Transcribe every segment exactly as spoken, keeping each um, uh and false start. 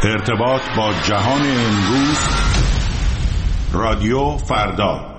ارتباط با جهان امروز، رادیو فردا.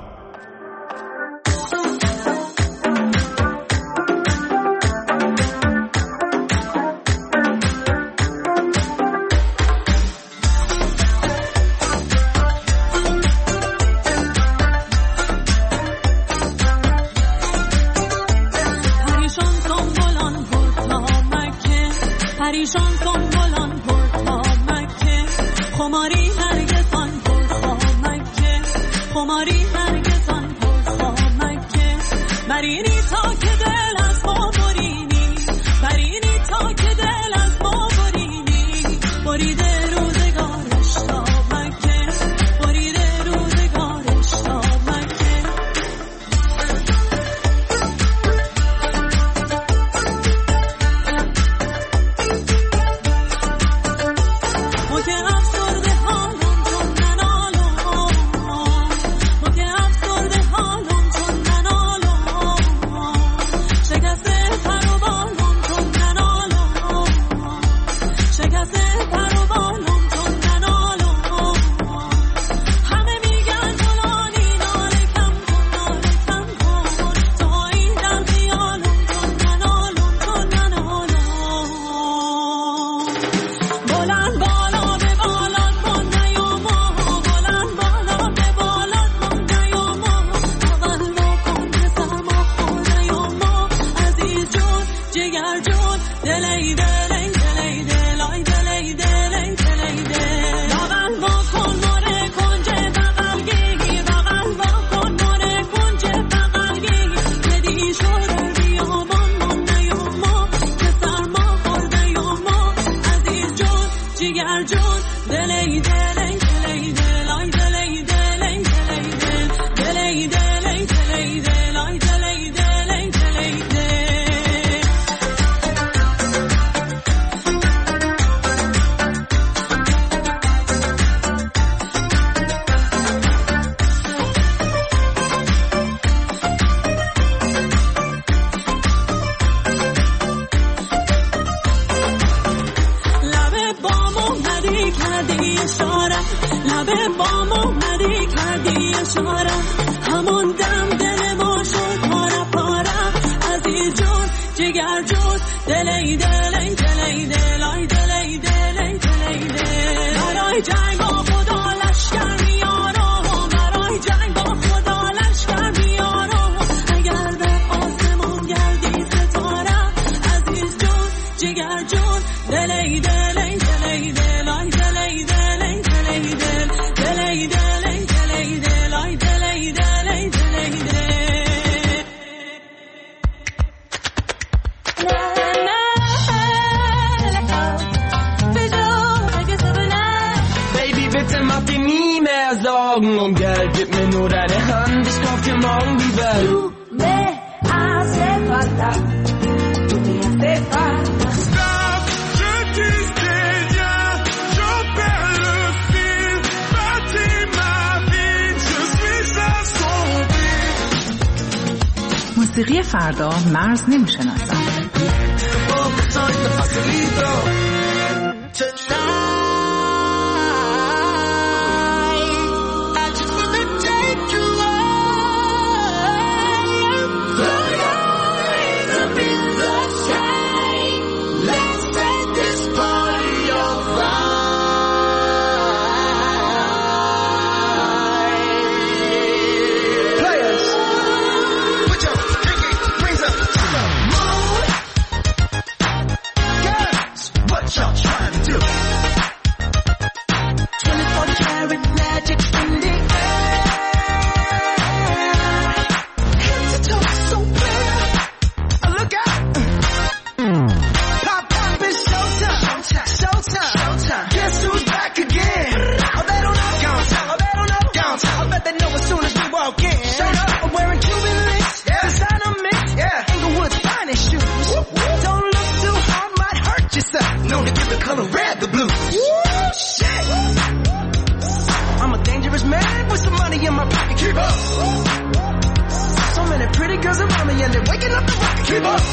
موسیقی فردا مرز نمی‌شناسد.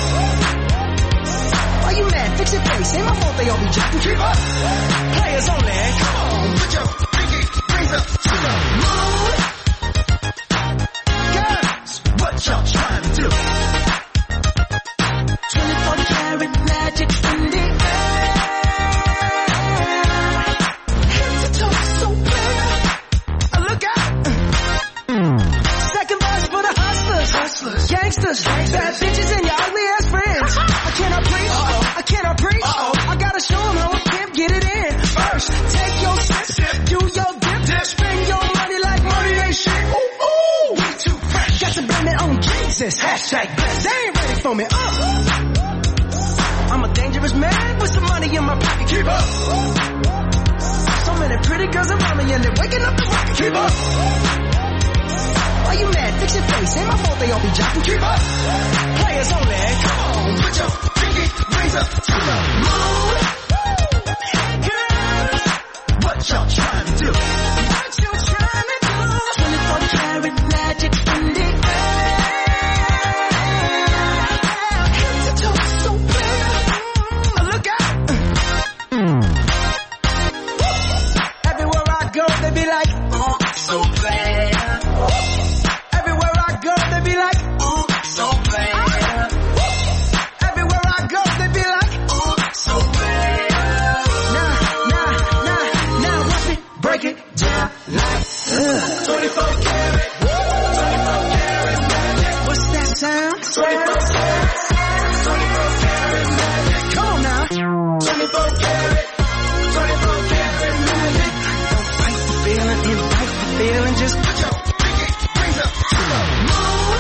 Why you mad? Fix your face. Ain't my fault they all be jacking. Keep up. Players only. for me. Uh. I'm a dangerous man with some money in my pocket. Keep up. So many pretty girls around me and they're waking up the rocket. Keep up. Why you mad? Fix your face. Ain't my fault they all be jocking. Keep up. Players only. Come on, put your pinky rings up to the moon. Girls, what y'all trying to do? What you trying to do? twenty-four karat magic in the air. Head to toe so clear. Look out. Everywhere I go, they be like, oh, so bad. Everywhere I go, they be like, oh, so bad. Everywhere I go, they be like, oh, so bad. Nah, nah, nah, now watch me break it down like uh. twenty-four karat, twenty-four karat magic. What's that sound? twenty-four karat, twenty-four karat magic. Come on now. twenty-four karat, twenty-four karat magic. Don't fight the feeling, invite the feeling, just put your pinky rings up to the moon.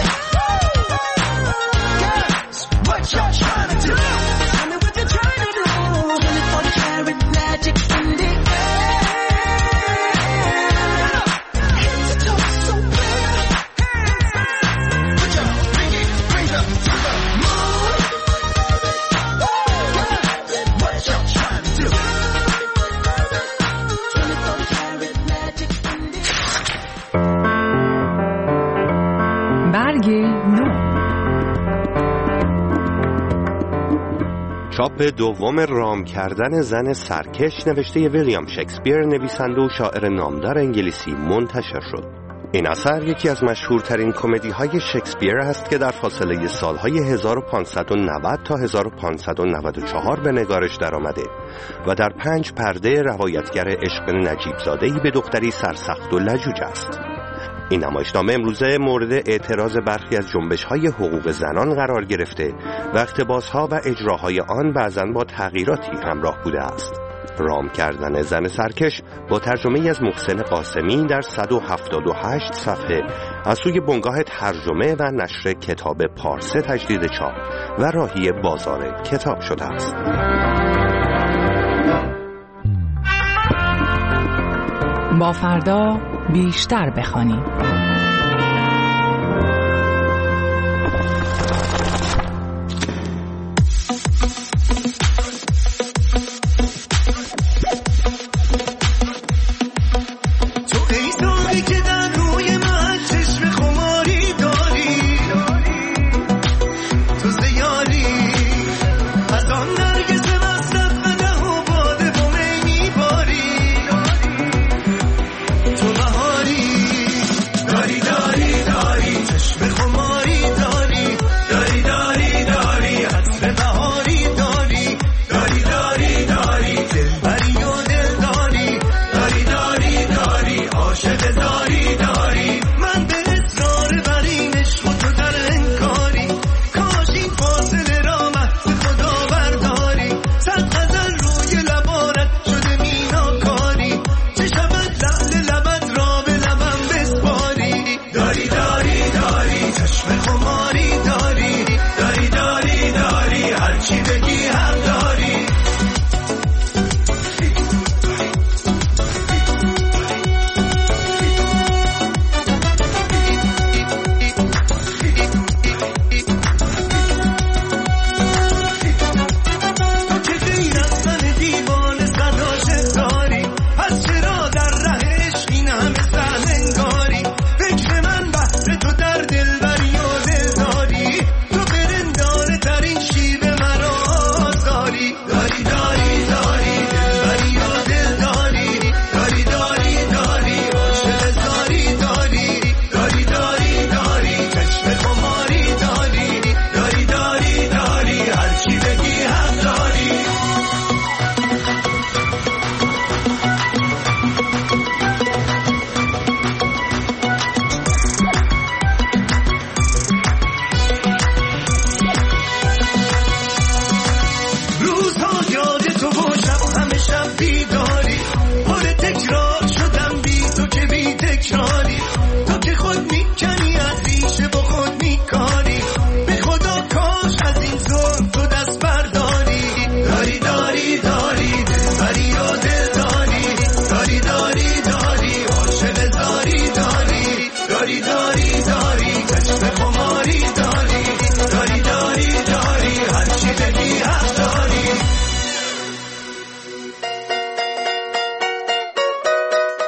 Girls, what y'all trying to do? Tell me what you're trying to do. twenty-four karat magic in the air. Head to toe so clear. Put your pinky rings up to the moon. Girls, what y'all trying to do? twenty-four karat magic in the برگ نو. چاپ دوم رام کردن زن سرکش نوشته ویلیام شکسپیر، نویسنده و شاعر نامدار انگلیسی، منتشر شد. این اثر یکی از مشهورترین کمدی های شکسپیر است که در فاصله سالهای هزار و پانصد و نود تا هزار و پانصد و نود و چهار به نگارش درآمده و در پنج پرده روایتگر عشق نجیب زاده‌ای به دختری سرسخت و لجوج است. این نمایشنامه امروزه مورد اعتراض برخی از جنبش‌های حقوق زنان قرار گرفته و اقتباس‌ها و اجراهای آن بعضاً با تغییراتی همراه بوده است. رام کردن زن سرکش با ترجمه از محسن قاسمی در صد و هفتاد و هشت صفحه از سوی بنگاه ترجمه و نشر کتاب پارسه تجدید چاپ و راهی بازار کتاب شده است. با فردا بیشتر بخوانید. Daddy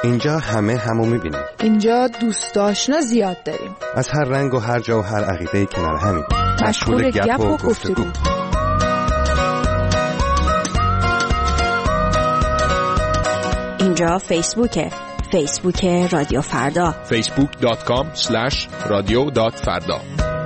اینجا همه همو میبینیم. اینجا دوست آشنا زیاد داریم. از هر رنگ و هر جا و هر عقیده‌ای کنار همین. مشغول گپ و گفتگو. اینجا فیسبوکه. فیسبوک رادیو فردا. فیسبوک دات کام اسلش رادیو دات فردا.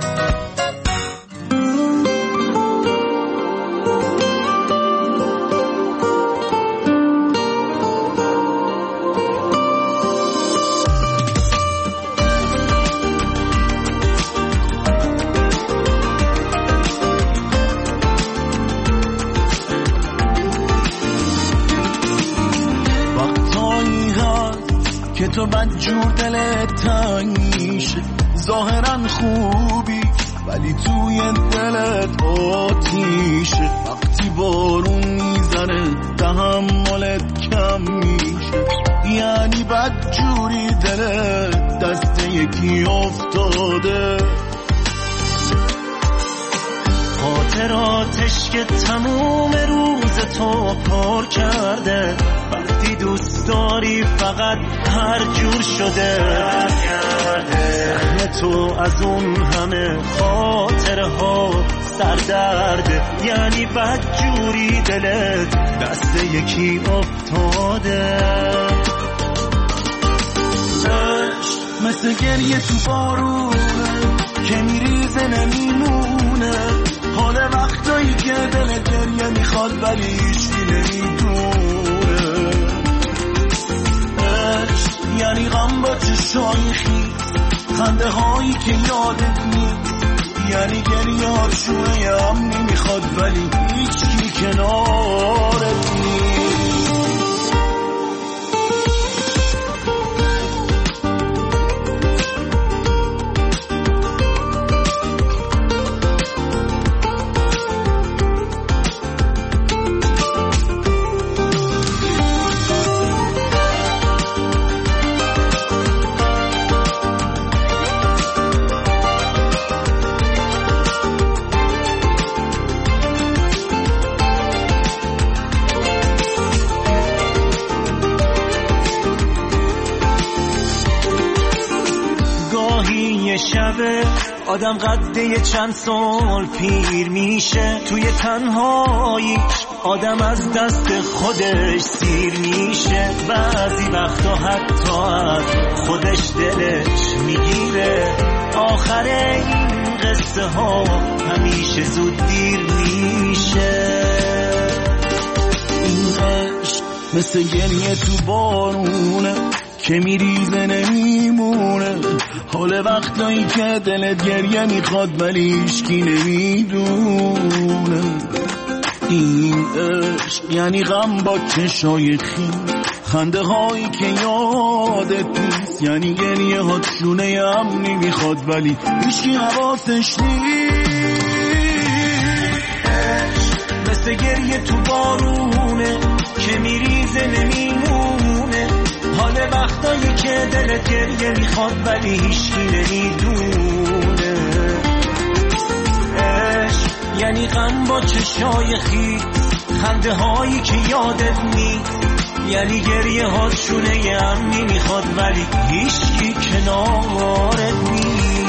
که تو بدجور دلت تنگ میشه، ظاهرا خوبی ولی توی دلت آتیشه. وقتی بارون میزنه تحملت کم میشه، یعنی بدجوری دلت دست یکی افتاده. خاطراتش که تموم روز تو پر کرده، وقتی دوست داری فقط هر جور شده. سهم تو از اون همه خاطره ها سردرده، یعنی بدجوری دلت دست یکی افتاده. عشق مثل گریه تو بارونه که میریزه نمیمونه، حال وقتایی که دلت گریه میخواد ولی هیچکی نمیدونه. عشق یعنی غم با چشای خیز، خنده هایی که یادت نیست، یعنی گریه هاشونه هم نمیخواد ولی هیچکی کنارت نیست. شبه آدم قده چند سال پیر میشه، توی تنهایی آدم از دست خودش سیر میشه. بعضی وقتا حتی از خودش دلش میگیره، آخر این قصه ها همیشه زود دیر میشه. این عشق مثل گریه تو بارونه که میریزه نمیمونه، حال وقتایی که دلت گریه میخواد ولی هیچکی نمیدونه. این عشق یعنی غم با چشای خیز، خنده هایی که یادت نیست، یعنی گریه هات شونه هم نمیخواد ولی هیچکی حواسش نیست. عشق مثل گریه تو بارونه که میریزه نمیمونه، حال وقتایی که دلت گریه میخواد ولی هیچکی نمیدونه. عشق یعنی غم با چشای خیز، خنده هایی که یادت نیست، یعنی گریه هات شونه هم نمیخواد ولی هیچکی کنارت نیست.